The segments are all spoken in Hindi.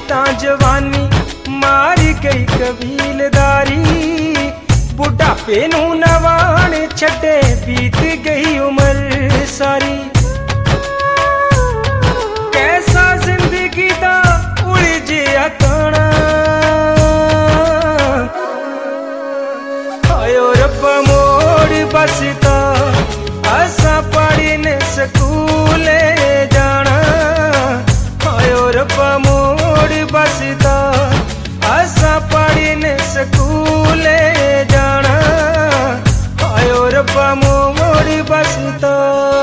तां जवानी मार गई कबीलदारी, बुढ़ापे नू नवाण छड्डे बीत गई उम्र सारी। कैसा जिंदगी दा उलझिया ताना, आयो रब्बा मोड़ बसता असा पढ़ी ने स्कूले जाना। आयो रब्बा मोड़ बसता असा पढ़ी ने स्कूले जाना। आयो रब्बा मोड़ बसता।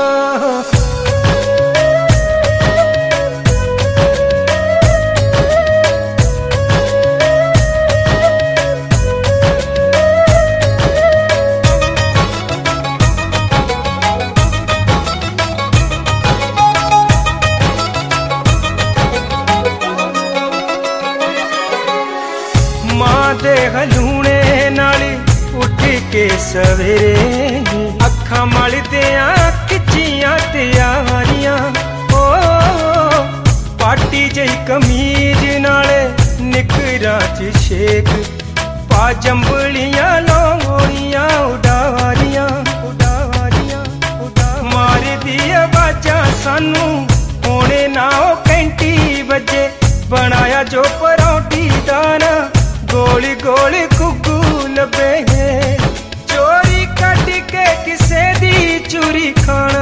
दे हलूने नाली उठ के सवेरे, अखा मलदिया खिचिया तैयारियां। ओ पाटी जई कमीज नाले निकरा च शेक, पा जंबलियां लोइयां उडारियां उडारियां उडारियां। मार दी आवाजां सानू होने ना ओ घंटी बजे, बनाया जो परौंठी दाना गोली गोली घुग्गू लबे। चोरी कट के किसे दी चूरी खाना।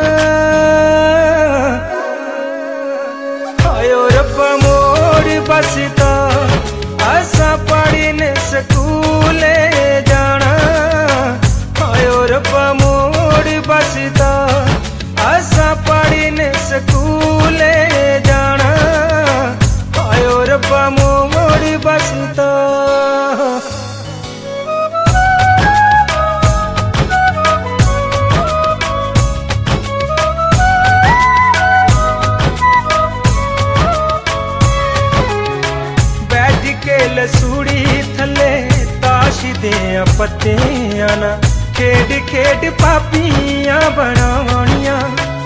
आयो रब्बा मोड़ बसता असा पढ़ी ने स्कूले जाना। आयो रब्बा मोड़ बसता असा पढ़ी ने स्कूले जाना। आयो रब्बा मोड़ बसता। बैठ के लसूड़ी थले ताश दियां पत्तियां ना, खेड खेड पापियां बनावनियां।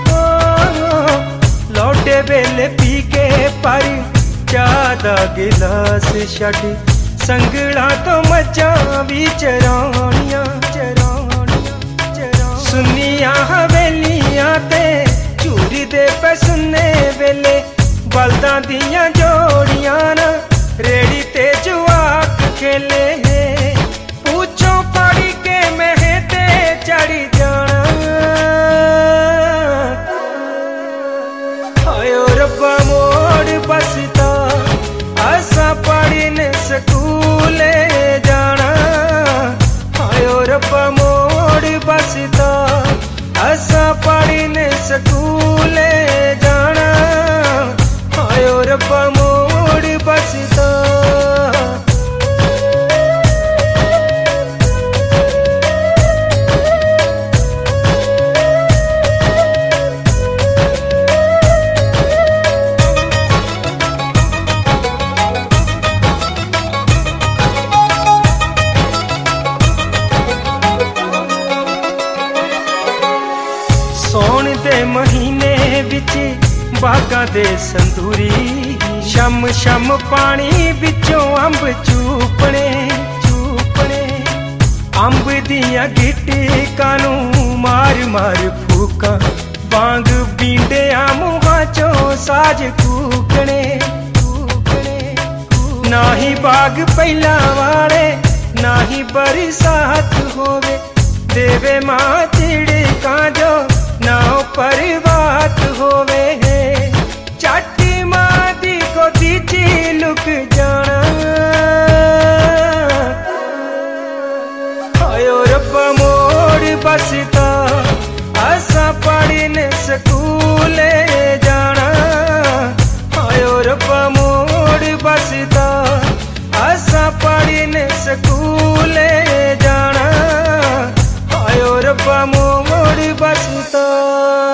लौटे बेले पी के पारी चाह दा गिलास छड्ड, संगला तो मजा भी चरानियां चरानियां चरानियां। सुनिया हवेलियां ते चूरी दे पे सुनने वेले, बलदां दियां जोड़ियां ना रेड़ी ते जुआक खेले। पूछो पड़ी के महे ते चढ़ी जाना। आयो रब्बा मोड़ बसता असा पढ़ी ने स्कूले जाना। आयो रब्बा मोड़ बसता असा पढ़ी ने स्कूले जाना। आयो रब्बा मोड़ बसता। सौण दे महीने विच बागां दे संदूरी, शम शम पानी विचों अंब चूपने चूपने। अंब दियां गिटकां नू मार मार फूकां, वांग बींडियां मुहां चों साज कूकने कूकने। ना ही बाग पहिला वाले ना ही बरसात होवे, देवे मां चिड़कां जो ना परिवात होवे। चाटी मां दी गोदी च लुक जाना। आयो रब्बा मोड़ बसता असा पढ़ी ने स्कूले जाना। आयो रब्बा मोड़ बसता असा पढ़ी ने स्कूले जाना। आयो रब्बा मोड़ बसता।